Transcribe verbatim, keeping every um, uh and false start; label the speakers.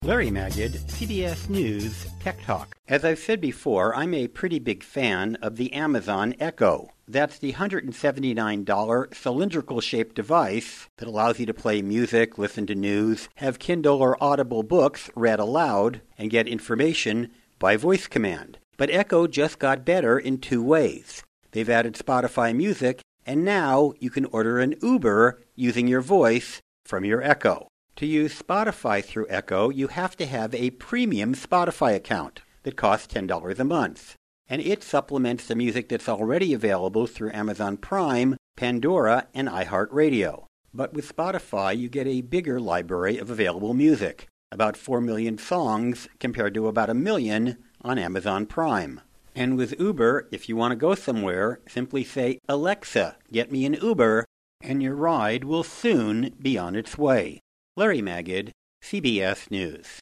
Speaker 1: Larry Magid, C B S News Tech Talk. As I've said before, I'm a pretty big fan of the Amazon Echo. That's the one hundred seventy-nine dollars cylindrical-shaped device that allows you to play music, listen to news, have Kindle or Audible books read aloud, and get information by voice command. But Echo just got better in two ways. They've added Spotify Music, and now you can order an Uber using your voice from your Echo. To use Spotify through Echo, you have to have a premium Spotify account that costs ten dollars a month. And it supplements the music that's already available through Amazon Prime, Pandora, and iHeartRadio. But with Spotify, you get a bigger library of available music, about four million songs compared to about a million on Amazon Prime. And with Uber, if you want to go somewhere, simply say, "Alexa, get me an Uber," and your ride will soon be on its way. Larry Magid, C B S News.